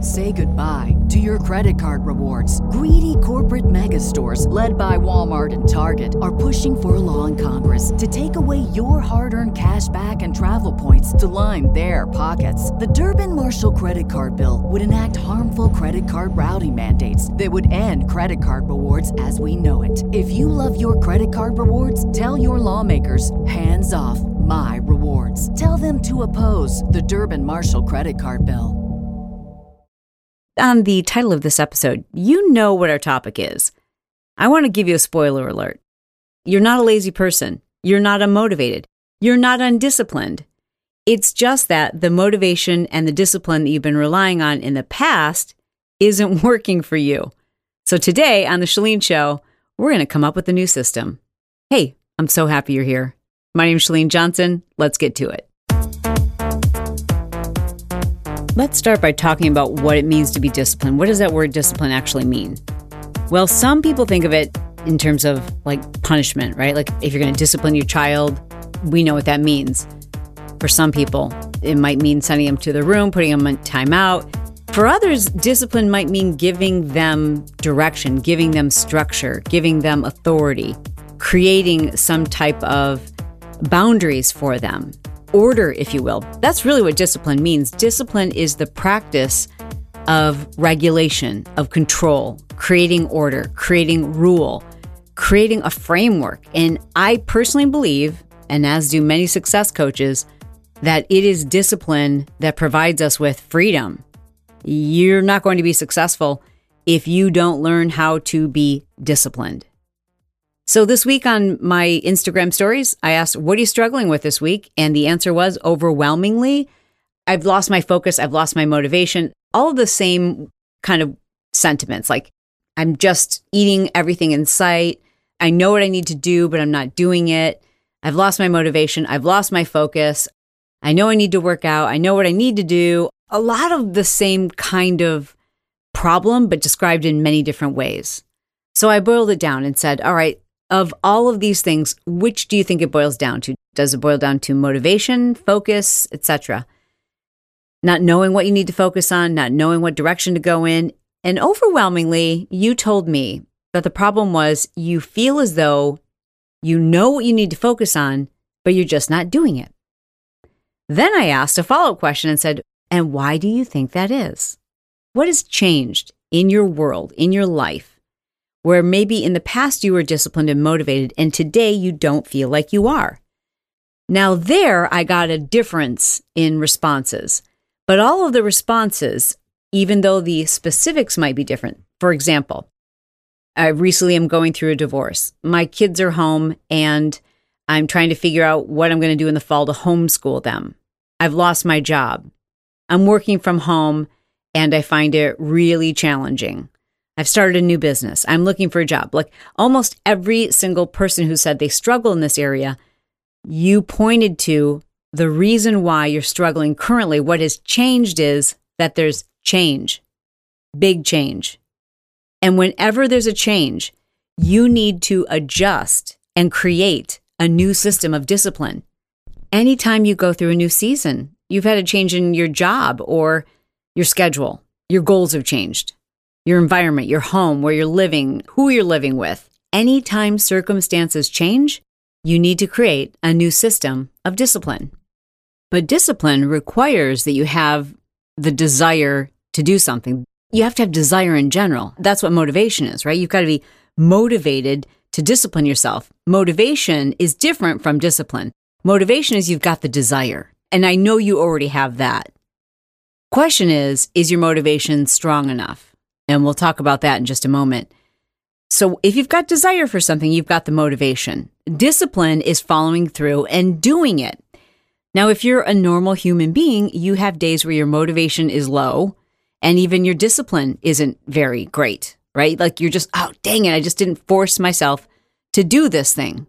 Say goodbye to your credit card rewards. Greedy corporate mega stores, led by Walmart and Target, are pushing for a law in Congress to take away your hard-earned cash back and travel points to line their pockets. The Durbin-Marshall credit card bill would enact harmful credit card routing mandates that would end credit card rewards as we know it. If you love your credit card rewards, tell your lawmakers, hands off my rewards. Tell them to oppose the Durbin-Marshall credit card bill. On the title of this episode, you know what our topic is. I want to give you a spoiler alert. You're not a lazy person. You're not unmotivated. You're not undisciplined. It's just that the motivation and the discipline that you've been relying on in the past isn't working for you. So today on The Chalene Show, we're going to come up with a new system. Hey, I'm so happy you're here. My name is Chalene Johnson. Let's get to it. Let's start by talking about what it means to be disciplined. What does that word discipline actually mean? Well, some people think of it in terms of like punishment, right? Like if you're going to discipline your child, we know what that means. For some people, it might mean sending them to the room, putting them in timeout. For others, discipline might mean giving them direction, giving them structure, giving them authority, creating some type of boundaries for them. Order, if you will. That's really what discipline means. Discipline is the practice of regulation, of control, creating order, creating rule, creating a framework. And I personally believe, and as do many success coaches, that it is discipline that provides us with freedom. You're not going to be successful if you don't learn how to be disciplined. So this week on my Instagram stories, I asked, what are you struggling with this week? And the answer was overwhelmingly, I've lost my focus. I've lost my motivation. All of the same kind of sentiments. Like I'm just eating everything in sight. I know what I need to do, but I'm not doing it. I've lost my motivation. I've lost my focus. I know I need to work out. I know what I need to do. A lot of the same kind of problem, but described in many different ways. So I boiled it down and said, all right, of all of these things, which do you think it boils down to? Does it boil down to motivation, focus, etc.? Not knowing what you need to focus on, not knowing what direction to go in. And overwhelmingly, you told me that the problem was you feel as though you know what you need to focus on, but you're just not doing it. Then I asked a follow-up question and said, and why do you think that is? What has changed in your world, in your life, where maybe in the past you were disciplined and motivated, and today you don't feel like you are? Now there, I got a difference in responses. But all of the responses, even though the specifics might be different, for example, I recently am going through a divorce. My kids are home, and I'm trying to figure out what I'm going to do in the fall to homeschool them. I've lost my job. I'm working from home, and I find it really challenging. I've started a new business. I'm looking for a job. Like almost every single person who said they struggle in this area, you pointed to the reason why you're struggling currently. What has changed is that there's change, big change. And whenever there's a change, you need to adjust and create a new system of discipline. Anytime you go through a new season, you've had a change in your job or your schedule. Your goals have changed. Your environment, your home, where you're living, who you're living with. Anytime circumstances change, you need to create a new system of discipline. But discipline requires that you have the desire to do something. You have to have desire in general. That's what motivation is, right? You've got to be motivated to discipline yourself. Motivation is different from discipline. Motivation is you've got the desire. And I know you already have that. Question is your motivation strong enough? And we'll talk about that in just a moment. So if you've got desire for something, you've got the motivation. Discipline is following through and doing it. Now, if you're a normal human being, you have days where your motivation is low and even your discipline isn't very great, right? Like you're just, oh, dang it, I just didn't force myself to do this thing.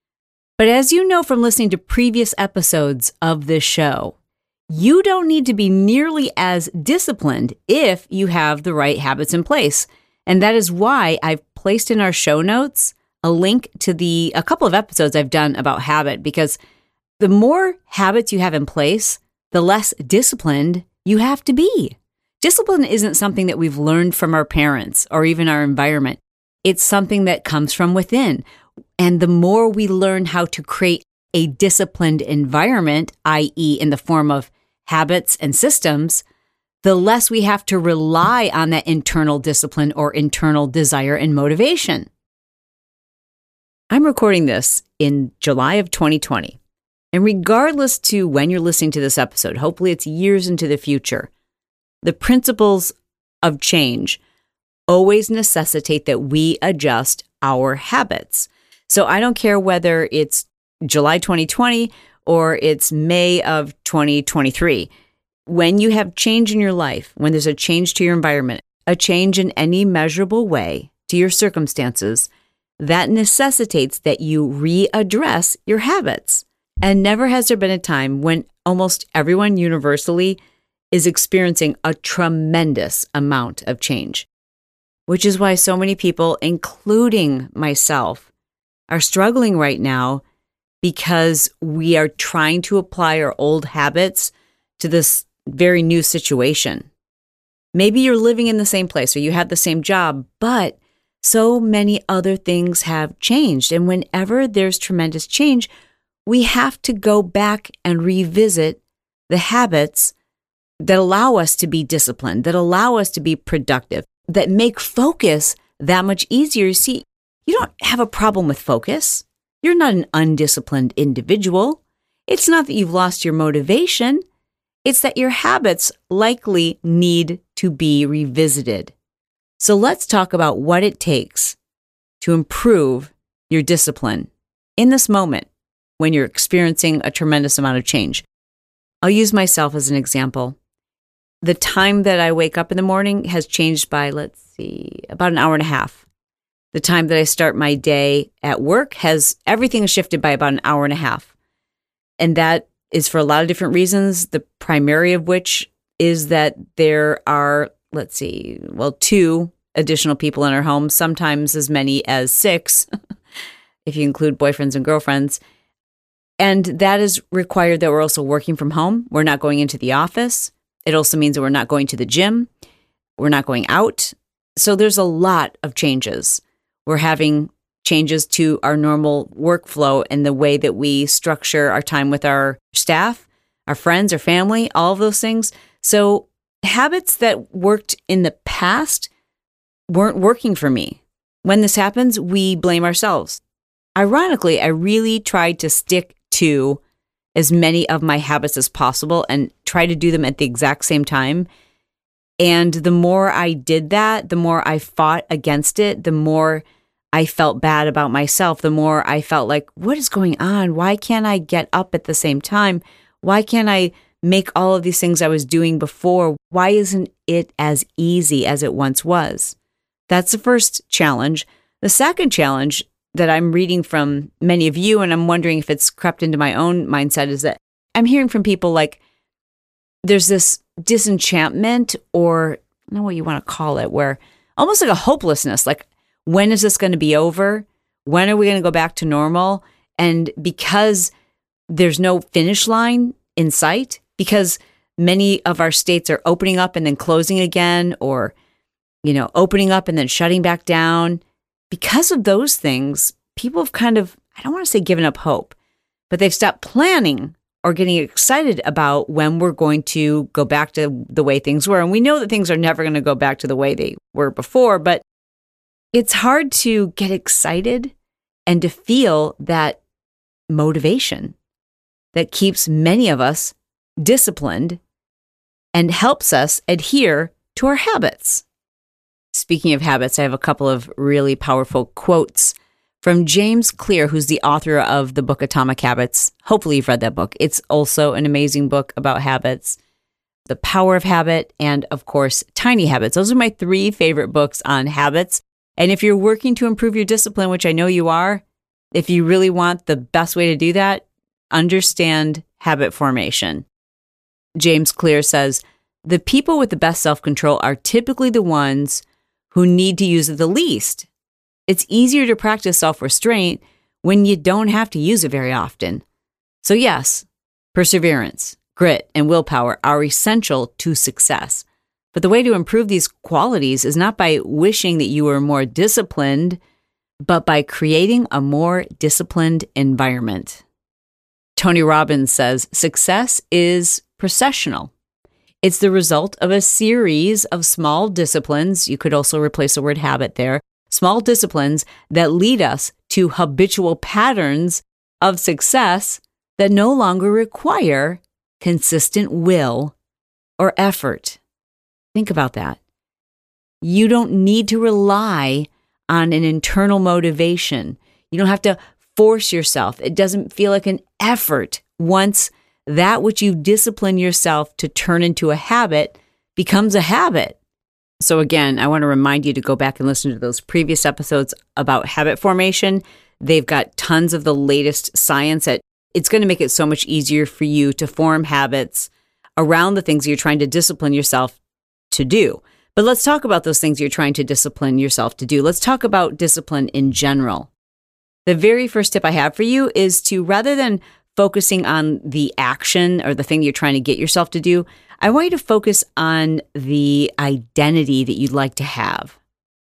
But as you know from listening to previous episodes of this show, you don't need to be nearly as disciplined if you have the right habits in place. And that is why I've placed in our show notes a link to a couple of episodes I've done about habit, because the more habits you have in place, the less disciplined you have to be. Discipline isn't something that we've learned from our parents or even our environment. It's something that comes from within. And the more we learn how to create a disciplined environment, i.e. in the form of habits and systems, the less we have to rely on that internal discipline or internal desire and motivation. I'm recording this in July of 2020. And regardless to when you're listening to this episode, hopefully it's years into the future, the principles of change always necessitate that we adjust our habits. So I don't care whether it's July 2020 or it's May of 2023. When you have change in your life, when there's a change to your environment, a change in any measurable way to your circumstances, that necessitates that you readdress your habits. And never has there been a time when almost everyone universally is experiencing a tremendous amount of change, which is why so many people, including myself, are struggling right now because we are trying to apply our old habits to this very new situation. Maybe you're living in the same place or you have the same job, but so many other things have changed. And whenever there's tremendous change, we have to go back and revisit the habits that allow us to be disciplined, that allow us to be productive, that make focus that much easier. See, you don't have a problem with focus. You're not an undisciplined individual. It's not that you've lost your motivation. It's that your habits likely need to be revisited. So let's talk about what it takes to improve your discipline in this moment when you're experiencing a tremendous amount of change. I'll use myself as an example. The time that I wake up in the morning has changed by, about an hour and a half. The time that I start my day at work everything has shifted by about an hour and a half. And that is for a lot of different reasons, the primary of which is that there are, 2 additional people in our home, sometimes as many as 6, if you include boyfriends and girlfriends. And that is required that we're also working from home. We're not going into the office. It also means that we're not going to the gym. We're not going out. So there's a lot of changes. We're having changes to our normal workflow and the way that we structure our time with our staff, our friends, our family, all of those things. So habits that worked in the past weren't working for me. When this happens, we blame ourselves. Ironically, I really tried to stick to as many of my habits as possible and try to do them at the exact same time. And the more I did that, the more I fought against it, the more I felt bad about myself, the more I felt like, what is going on? Why can't I get up at the same time? Why can't I make all of these things I was doing before? Why isn't it as easy as it once was? That's the first challenge. The second challenge that I'm reading from many of you, and I'm wondering if it's crept into my own mindset, is that I'm hearing from people like there's this disenchantment, or I don't know what you want to call it, where almost like a hopelessness, like, when is this going to be over? When are we going to go back to normal? And because there's no finish line in sight, because many of our states are opening up and then closing again, or, opening up and then shutting back down, because of those things, people have kind of, I don't want to say given up hope, but they've stopped planning or getting excited about when we're going to go back to the way things were. And we know that things are never going to go back to the way they were before, but it's hard to get excited and to feel that motivation that keeps many of us disciplined and helps us adhere to our habits. Speaking of habits, I have a couple of really powerful quotes from James Clear, who's the author of the book Atomic Habits. Hopefully you've read that book. It's also an amazing book about habits, The Power of Habit, and of course, Tiny Habits. Those are my 3 favorite books on habits. And if you're working to improve your discipline, which I know you are, if you really want the best way to do that, understand habit formation. James Clear says, the people with the best self-control are typically the ones who need to use it the least. It's easier to practice self-restraint when you don't have to use it very often. So yes, perseverance, grit, and willpower are essential to success. But the way to improve these qualities is not by wishing that you were more disciplined, but by creating a more disciplined environment. Tony Robbins says, success is processional. It's the result of a series of small disciplines. You could also replace the word habit there. Small disciplines that lead us to habitual patterns of success that no longer require consistent will or effort. Think about that. You don't need to rely on an internal motivation. You don't have to force yourself. It doesn't feel like an effort once that which you discipline yourself to turn into a habit becomes a habit. So again, I want to remind you to go back and listen to those previous episodes about habit formation. They've got tons of the latest science that it's going to make it so much easier for you to form habits around the things you're trying to discipline yourself to do. But let's talk about those things you're trying to discipline yourself to do. Let's talk about discipline in general. The very first tip I have for you is to, rather than focusing on the action or the thing you're trying to get yourself to do, I want you to focus on the identity that you'd like to have.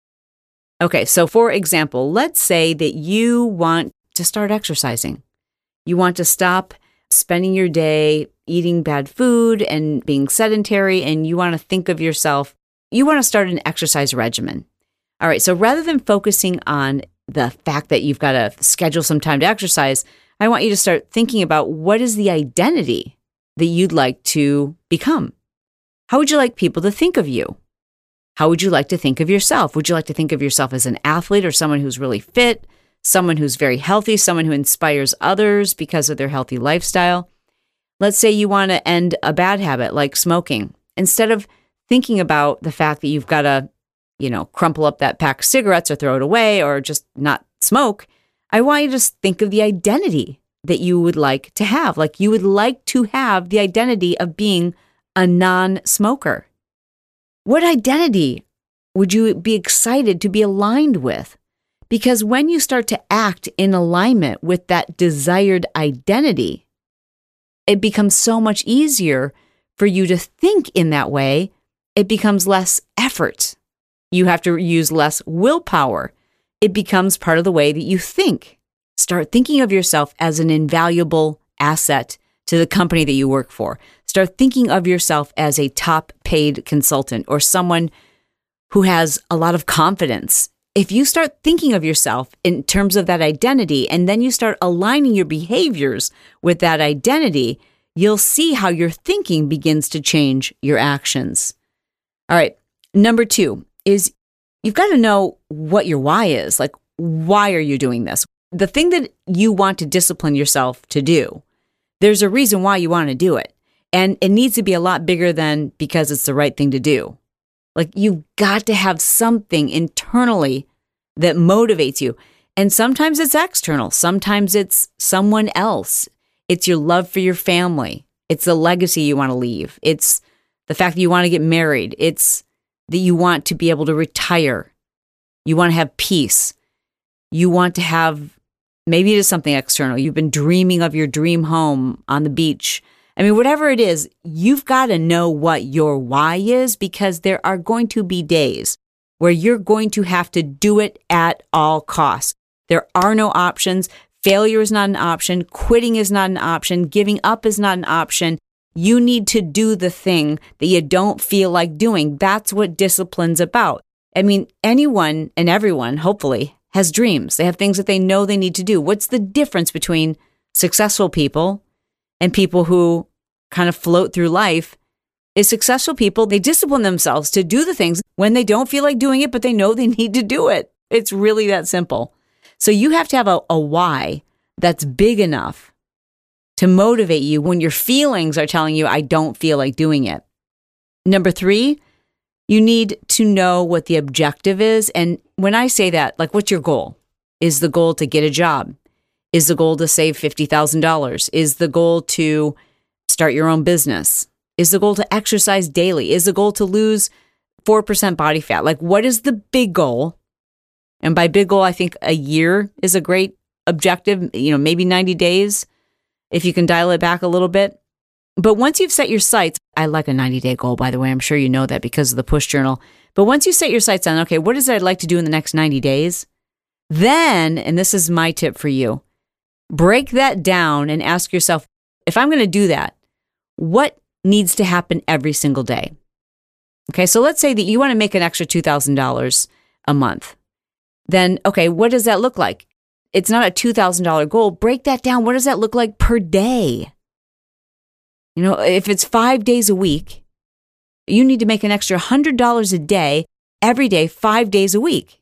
Okay, so for example, let's say that you want to start exercising. You want to stop spending your day eating bad food and being sedentary, and you want to think of yourself, you want to start an exercise regimen. All right, so rather than focusing on the fact that you've got to schedule some time to exercise, I want you to start thinking about what is the identity that you'd like to become. How would you like people to think of you? How would you like to think of yourself? Would you like to think of yourself as an athlete or someone who's really fit, someone who's very healthy, someone who inspires others because of their healthy lifestyle? Let's say you want to end a bad habit like smoking. Instead of thinking about the fact that you've got to, crumple up that pack of cigarettes or throw it away or just not smoke, I want you to just think of the identity that you would like to have. Like you would like to have the identity of being a non-smoker. What identity would you be excited to be aligned with? Because when you start to act in alignment with that desired identity, it becomes so much easier for you to think in that way. It becomes less effort. You have to use less willpower. It becomes part of the way that you think. Start thinking of yourself as an invaluable asset to the company that you work for. Start thinking of yourself as a top paid consultant or someone who has a lot of confidence. If you start thinking of yourself in terms of that identity, and then you start aligning your behaviors with that identity, you'll see how your thinking begins to change your actions. All right. Number 2 is you've got to know what your why is. Like, why are you doing this? The thing that you want to discipline yourself to do, there's a reason why you want to do it. And it needs to be a lot bigger than because it's the right thing to do. Like, you've got to have something internally that motivates you. And sometimes it's external. Sometimes it's someone else. It's your love for your family. It's the legacy you want to leave. It's the fact that you want to get married. It's that you want to be able to retire. You want to have peace. You want to have, maybe it is something external. You've been dreaming of your dream home on the beach. I mean, whatever it is, you've got to know what your why is, because there are going to be days where you're going to have to do it at all costs. There are no options. Failure is not an option. Quitting is not an option. Giving up is not an option. You need to do the thing that you don't feel like doing. That's what discipline's about. I mean, anyone and everyone, hopefully, has dreams. They have things that they know they need to do. What's the difference between successful people and people who kind of float through life? Is successful people, they discipline themselves to do the things when they don't feel like doing it, but they know they need to do it. It's really that simple. So you have to have a why that's big enough to motivate you when your feelings are telling you, I don't feel like doing it. Number 3, you need to know what the objective is. And when I say that, like, what's your goal? Is the goal to get a job? Is the goal to save $50,000? Is the goal to start your own business? Is the goal to exercise daily? Is the goal to lose 4% body fat? Like, what is the big goal? And by big goal, I think a year is a great objective, maybe 90 days, if you can dial it back a little bit. But once you've set your sights, I like a 90-day goal, by the way. I'm sure you know that because of the push journal. But once you set your sights on, okay, what is it I'd like to do in the next 90 days? Then, and this is my tip for you, break that down and ask yourself, if I'm going to do that, what needs to happen every single day? Okay, so let's say that you want to make an extra $2,000 a month. Then, okay, what does that look like? It's not a $2,000 goal. Break that down. What does that look like per day? You know, if it's 5 days a week, you need to make an extra $100 a day, every day, 5 days a week.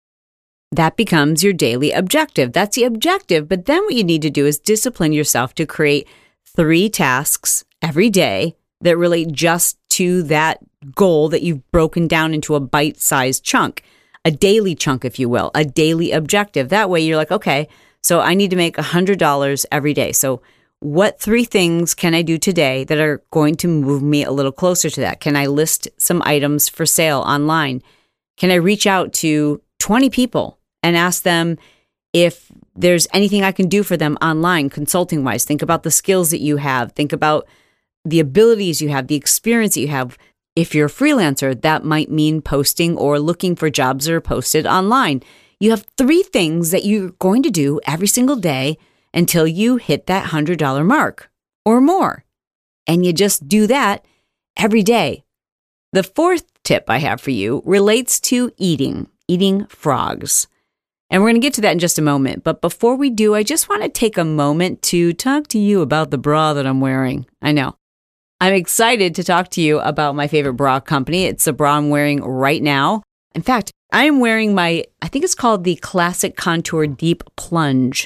That becomes your daily objective. That's the objective. But then what you need to do is discipline yourself to create 3 tasks every day that relate just to that goal that you've broken down into a bite-sized chunk, a daily chunk, if you will, a daily objective. That way you're like, okay, so I need to make $100 every day. So what 3 things can I do today that are going to move me a little closer to that? Can I list some items for sale online? Can I reach out to 20 people and ask them if there's anything I can do for them online, consulting wise? Think about the skills that you have. Think about the abilities you have, the experience that you have. If you're a freelancer, that might mean posting or looking for jobs that are posted online. You have 3 things that you're going to do every single day until you hit that $100 mark or more. And you just do that every day. The 4th tip I have for you relates to eating frogs. And we're going to get to that in just a moment. But before we do, I just want to take a moment to talk to you about the bra that I'm wearing. I know. I'm excited to talk to you about my favorite bra company. It's the bra I'm wearing right now. In fact, I am wearing I think it's called the Classic Contour Deep Plunge.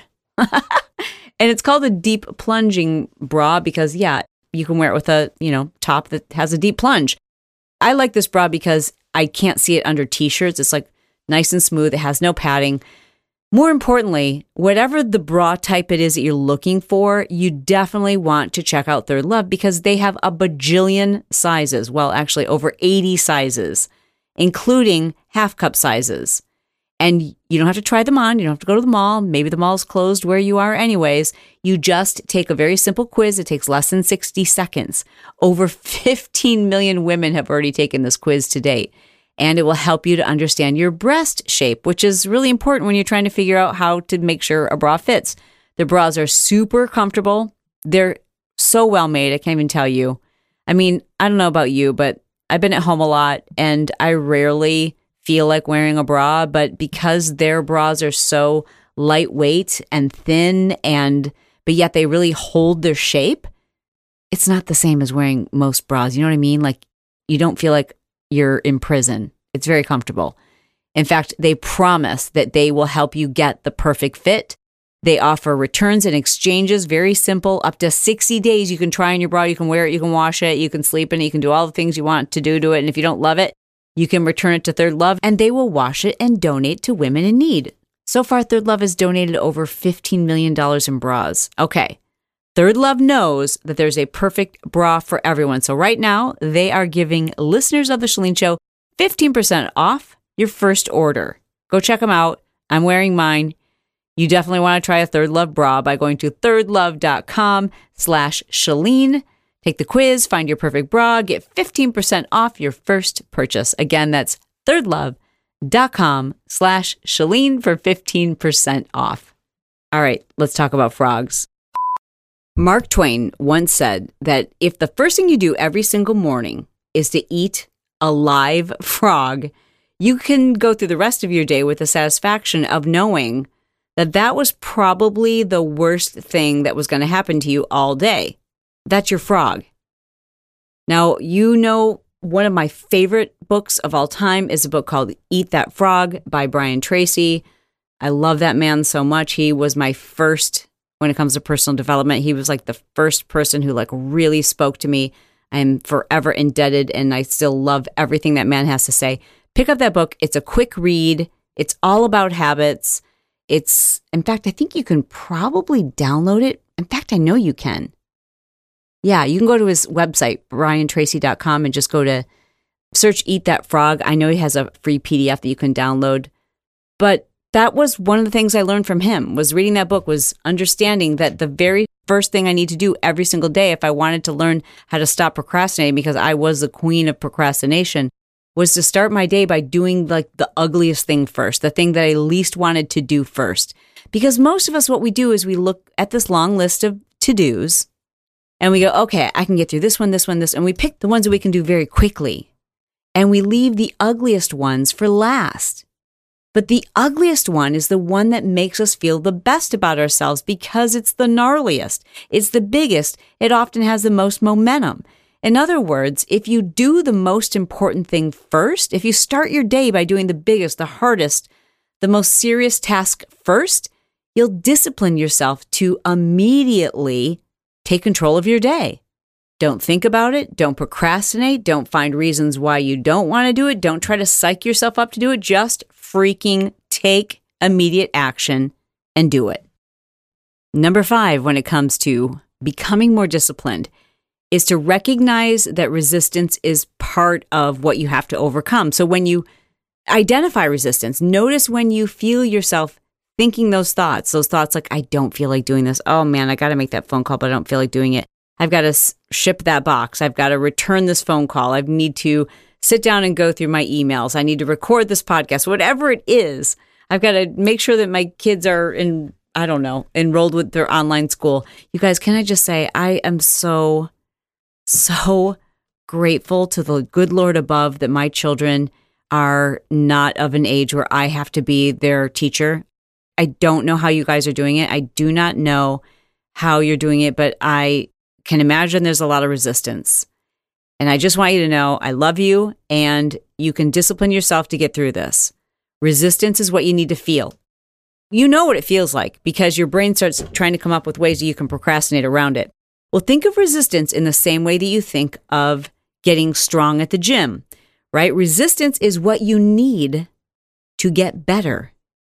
And it's called a deep plunging bra because, yeah, you can wear it with a, top that has a deep plunge. I like this bra because I can't see it under t-shirts. It's like nice and smooth. It has no padding. More importantly, whatever the bra type it is that you're looking for, you definitely want to check out Third Love because they have a bajillion sizes. Well, actually over 80 sizes, including half cup sizes. And you don't have to try them on. You don't have to go to the mall. Maybe the mall's closed where you are anyways. You just take a very simple quiz. It takes less than 60 seconds. Over 15 million women have already taken this quiz to date. And it will help you to understand your breast shape, which is really important when you're trying to figure out how to make sure a bra fits. The bras are super comfortable. They're so well made. I can't even tell you. I mean, I don't know about you, but I've been at home a lot and I rarely feel like wearing a bra, but because their bras are so lightweight and thin but yet they really hold their shape, it's not the same as wearing most bras. You know what I mean? Like you don't feel like you're in prison. It's very comfortable. In fact, they promise that they will help you get the perfect fit. They offer returns and exchanges, very simple, up to 60 days. You can try on your bra, you can wear it, you can wash it, you can sleep in it, you can do all the things you want to do to it. And if you don't love it, you can return it to Third Love and they will wash it and donate to women in need. So far, Third Love has donated over $15 million in bras. Okay. Third Love knows that there's a perfect bra for everyone. So right now, they are giving listeners of The Chalene Show 15% off your first order. Go check them out. I'm wearing mine. You definitely want to try a Third Love bra by going to thirdlove.com/Chalene. Take the quiz, find your perfect bra, get 15% off your first purchase. Again, that's thirdlove.com/Chalene for 15% off. All right, let's talk about frogs. Mark Twain once said that if the first thing you do every single morning is to eat a live frog, you can go through the rest of your day with the satisfaction of knowing that that was probably the worst thing that was going to happen to you all day. That's your frog. Now, one of my favorite books of all time is a book called Eat That Frog by Brian Tracy. I love that man so much. He was my first, when it comes to personal development, he was like the first person who like really spoke to me. I'm forever indebted and I still love everything that man has to say. Pick up that book. It's a quick read. It's all about habits. In fact, I think you can probably download it. In fact, I know you can. Yeah, you can go to his website, briantracy.com, and just go to search Eat That Frog. I know he has a free PDF that you can download. But that was one of the things I learned from him, was reading that book, was understanding that the very first thing I need to do every single day if I wanted to learn how to stop procrastinating, because I was the queen of procrastination, was to start my day by doing like the ugliest thing first, the thing that I least wanted to do first. Because most of us, what we do is we look at this long list of to-dos and we go, okay, I can get through this one, this one, this, and we pick the ones that we can do very quickly. And we leave the ugliest ones for last. But the ugliest one is the one that makes us feel the best about ourselves because it's the gnarliest. It's the biggest. It often has the most momentum. In other words, if you do the most important thing first, if you start your day by doing the biggest, the hardest, the most serious task first, you'll discipline yourself to immediately take control of your day. Don't think about it. Don't procrastinate. Don't find reasons why you don't want to do it. Don't try to psych yourself up to do it. Just freaking take immediate action and do it. Number 5, when it comes to becoming more disciplined, is to recognize that resistance is part of what you have to overcome. So when you identify resistance, notice when you feel yourself thinking those thoughts like, I don't feel like doing this. Oh man, I got to make that phone call, but I don't feel like doing it. I've got to ship that box. I've got to return this phone call. I need to sit down and go through my emails. I need to record this podcast, whatever it is. I've got to make sure that my kids are enrolled with their online school. You guys, can I just say, I am so grateful to the good Lord above that my children are not of an age where I have to be their teacher. I don't know how you guys are doing it. I do not know how you're doing it, but I can imagine there's a lot of resistance. And I just want you to know I love you and you can discipline yourself to get through this. Resistance is what you need to feel. You know what it feels like because your brain starts trying to come up with ways that you can procrastinate around it. Well, think of resistance in the same way that you think of getting strong at the gym, right? Resistance is what you need to get better.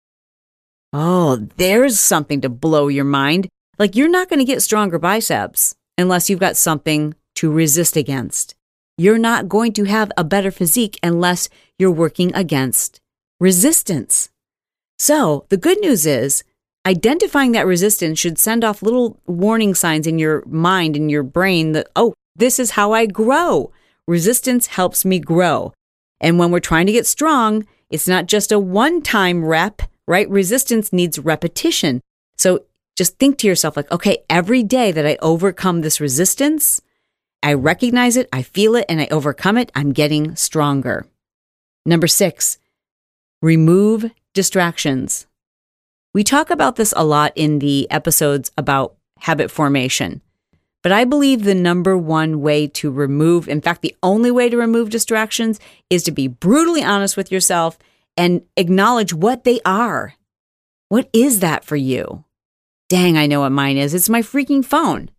Oh, there's something to blow your mind. Like you're not going to get stronger biceps unless you've got something to resist against. You're not going to have a better physique unless you're working against resistance. So the good news is identifying that resistance should send off little warning signs in your mind and your brain that, oh, this is how I grow. Resistance helps me grow. And when we're trying to get strong, it's not just a one-time rep, right? Resistance needs repetition. So just think to yourself like, okay, every day that I overcome this resistance, I recognize it, I feel it, and I overcome it, I'm getting stronger. Number 6, remove distractions. We talk about this a lot in the episodes about habit formation, but I believe the number one way to remove, in fact, the only way to remove distractions is to be brutally honest with yourself and acknowledge what they are. What is that for you? Dang, I know what mine is. It's my freaking phone.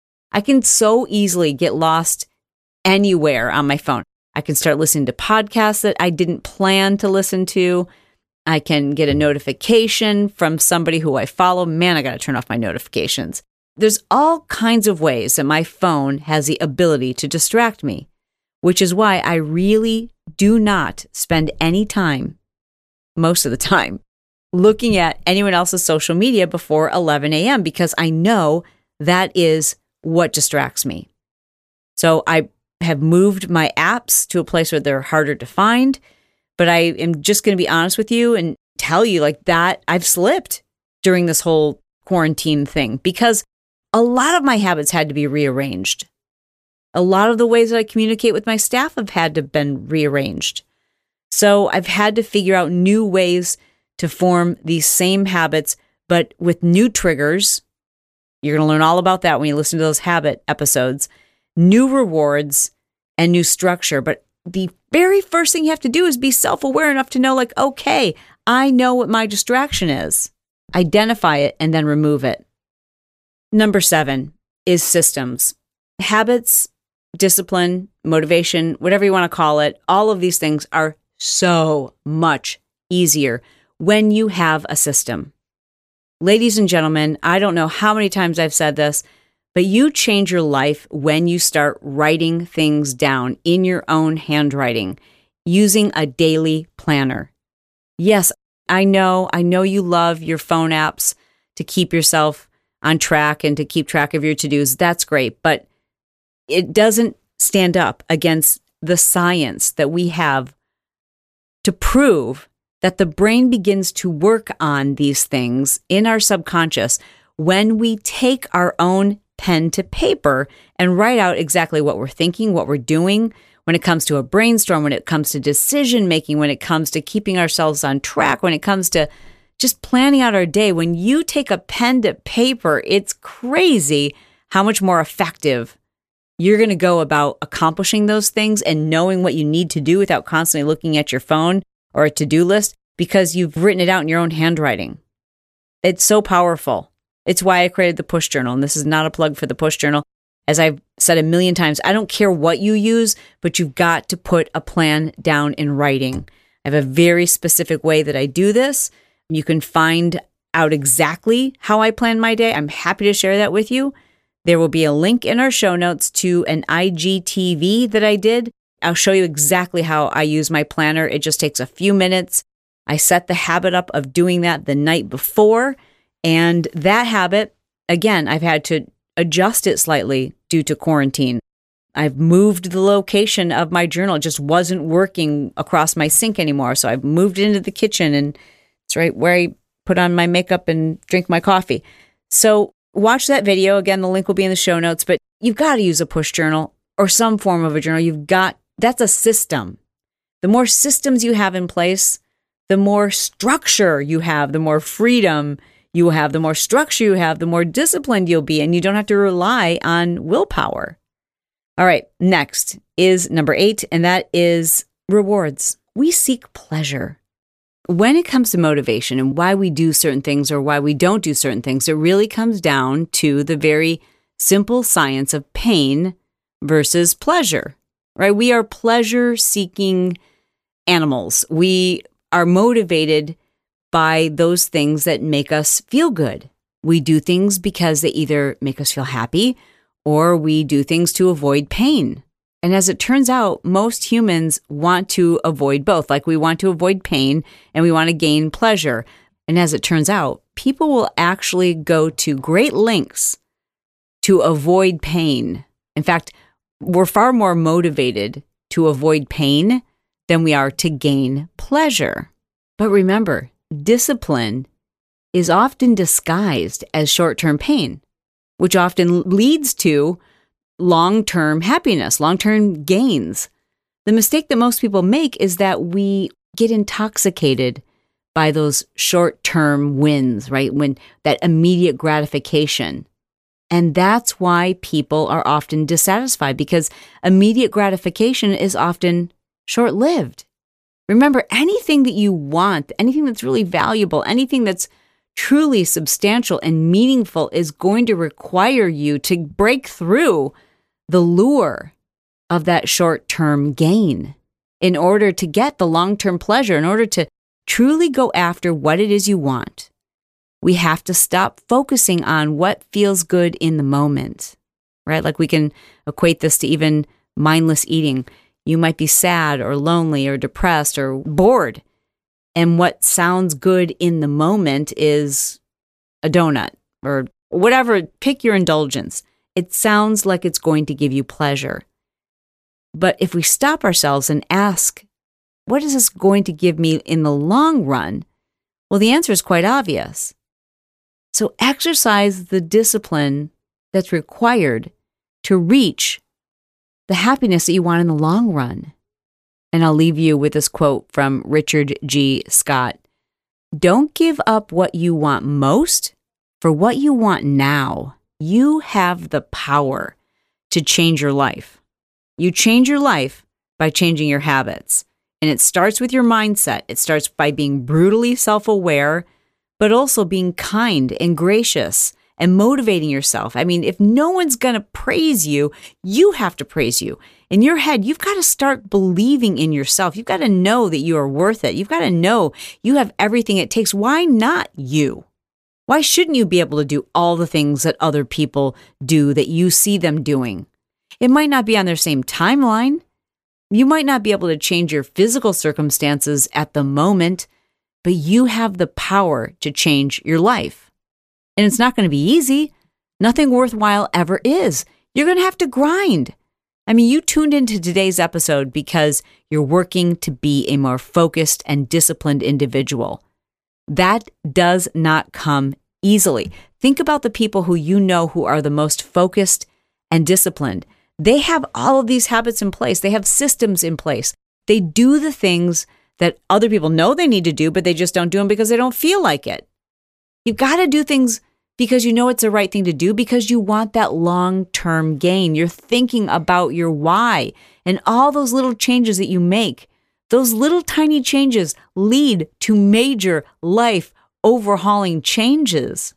I can so easily get lost anywhere on my phone. I can start listening to podcasts that I didn't plan to listen to. I can get a notification from somebody who I follow. Man, I got to turn off my notifications. There's all kinds of ways that my phone has the ability to distract me, which is why I really do not spend any time, most of the time, looking at anyone else's social media before 11 a.m. because I know that is what distracts me. So I have moved my apps to a place where they're harder to find, but I am just going to be honest with you and tell you like that I've slipped during this whole quarantine thing because a lot of my habits had to be rearranged. A lot of the ways that I communicate with my staff have had to have been rearranged. So I've had to figure out new ways to form these same habits, but with new triggers. You're going to learn all about that when you listen to those habit episodes. New rewards and new structure. But the very first thing you have to do is be self-aware enough to know like, okay, I know what my distraction is. Identify it and then remove it. Number 7 is systems. Habits, discipline, motivation, whatever you want to call it. All of these things are so much easier when you have a system. Ladies and gentlemen, I don't know how many times I've said this, but you change your life when you start writing things down in your own handwriting using a daily planner. Yes, I know you love your phone apps to keep yourself on track and to keep track of your to-dos. That's great. But it doesn't stand up against the science that we have to prove that the brain begins to work on these things in our subconscious when we take our own pen to paper and write out exactly what we're thinking, what we're doing when it comes to a brainstorm, when it comes to decision making, when it comes to keeping ourselves on track, when it comes to just planning out our day. When you take a pen to paper, it's crazy how much more effective you're going to go about accomplishing those things and knowing what you need to do without constantly looking at your phone or a to-do list because you've written it out in your own handwriting. It's so powerful. It's why I created the Push Journal. And this is not a plug for the Push Journal. As I've said a million times, I don't care what you use, but you've got to put a plan down in writing. I have a very specific way that I do this. You can find out exactly how I plan my day. I'm happy to share that with you. There will be a link in our show notes to an IGTV that I did. I'll show you exactly how I use my planner. It just takes a few minutes. I set the habit up of doing that the night before. And that habit, again, I've had to adjust it slightly due to quarantine. I've moved the location of my journal. It just wasn't working across my sink anymore. So I've moved it into the kitchen, and it's right where I put on my makeup and drink my coffee. So watch that video. Again, the link will be in the show notes, but you've got to use a push journal or some form of a journal. That's a system. The more systems you have in place, the more structure you have, the more freedom you will have, the more structure you have, the more disciplined you'll be, and you don't have to rely on willpower. All right, next is number 8, and that is rewards. We seek pleasure. When it comes to motivation and why we do certain things or why we don't do certain things, it really comes down to the very simple science of pain versus pleasure, right? We are pleasure-seeking animals. We are motivated by those things that make us feel good. We do things because they either make us feel happy or we do things to avoid pain. And as it turns out, most humans want to avoid both. Like we want to avoid pain and we want to gain pleasure. And as it turns out, people will actually go to great lengths to avoid pain. In fact, we're far more motivated to avoid pain than we are to gain pleasure. But remember, discipline is often disguised as short-term pain, which often leads to long-term happiness, long-term gains. The mistake that most people make is that we get intoxicated by those short-term wins, right? When that immediate gratification. And that's why people are often dissatisfied, because immediate gratification is often short-lived. Remember, anything that you want, anything that's really valuable, anything that's truly substantial and meaningful is going to require you to break through the lure of that short-term gain in order to get the long-term pleasure, in order to truly go after what it is you want. We have to stop focusing on what feels good in the moment, right? Like we can equate this to even mindless eating. You might be sad or lonely or depressed or bored. And what sounds good in the moment is a donut or whatever. Pick your indulgence. It sounds like it's going to give you pleasure. But if we stop ourselves and ask, what is this going to give me in the long run? Well, the answer is quite obvious. So exercise the discipline that's required to reach the happiness that you want in the long run. And I'll leave you with this quote from Richard G. Scott. Don't give up what you want most for what you want now. You have the power to change your life. You change your life by changing your habits. And it starts with your mindset. It starts by being brutally self-aware, but also being kind and gracious and motivating yourself. I mean, if no one's going to praise you, you have to praise you. In your head, you've got to start believing in yourself. You've got to know that you are worth it. You've got to know you have everything it takes. Why not you? Why shouldn't you be able to do all the things that other people do that you see them doing? It might not be on their same timeline. You might not be able to change your physical circumstances at the moment, but you have the power to change your life. And it's not going to be easy. Nothing worthwhile ever is. You're going to have to grind. I mean, you tuned into today's episode because you're working to be a more focused and disciplined individual. That does not come easily. Think about the people who you know who are the most focused and disciplined. They have all of these habits in place. They have systems in place. They do the things that other people know they need to do, but they just don't do them because they don't feel like it. You've got to do things because you know it's the right thing to do, because you want that long-term gain. You're thinking about your why and all those little changes that you make. Those little tiny changes lead to major life overhauling changes.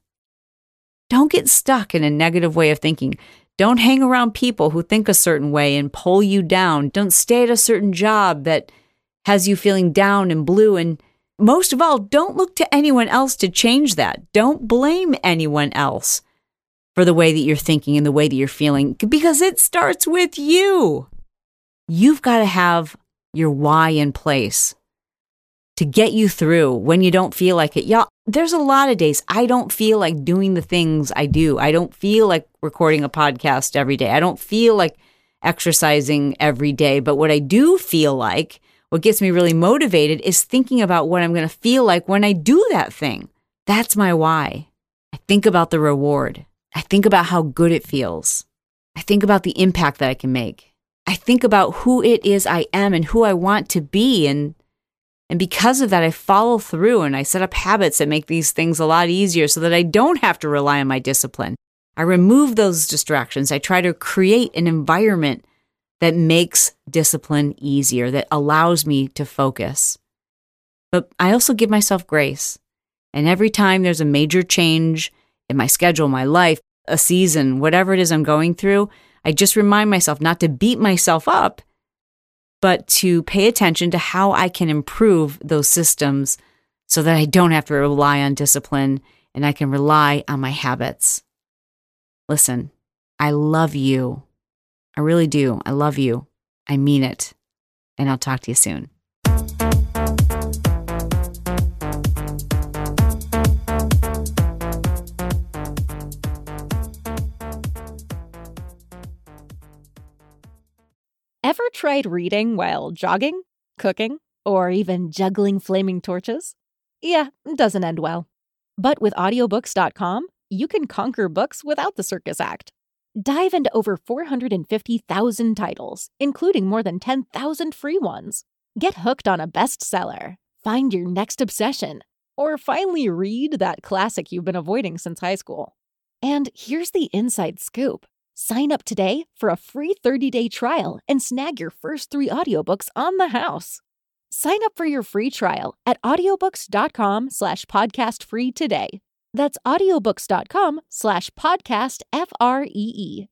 Don't get stuck in a negative way of thinking. Don't hang around people who think a certain way and pull you down. Don't stay at a certain job that has you feeling down and blue. And most of all, don't look to anyone else to change that. Don't blame anyone else for the way that you're thinking and the way that you're feeling, because it starts with you. You've got to have your why in place to get you through when you don't feel like it. Y'all, there's a lot of days I don't feel like doing the things I do. I don't feel like recording a podcast every day. I don't feel like exercising every day. But what I do feel like, what gets me really motivated, is thinking about what I'm going to feel like when I do that thing. That's my why. I think about the reward. I think about how good it feels. I think about the impact that I can make. I think about who it is I am and who I want to be. And because of that, I follow through and I set up habits that make these things a lot easier so that I don't have to rely on my discipline. I remove those distractions. I try to create an environment that makes discipline easier, that allows me to focus. But I also give myself grace. And every time there's a major change in my schedule, my life, a season, whatever it is I'm going through, I just remind myself not to beat myself up, but to pay attention to how I can improve those systems so that I don't have to rely on discipline and I can rely on my habits. Listen, I love you. I really do. I love you. I mean it. And I'll talk to you soon. Ever tried reading while jogging, cooking, or even juggling flaming torches? Yeah, it doesn't end well. But with audiobooks.com, you can conquer books without the circus act. Dive into over 450,000 titles, including more than 10,000 free ones. Get hooked on a bestseller, find your next obsession, or finally read that classic you've been avoiding since high school. And here's the inside scoop. Sign up today for a free 30-day trial and snag your first 3 audiobooks on the house. Sign up for your free trial at audiobooks.com/podcastfree today. That's audiobooks.com/podcastfree.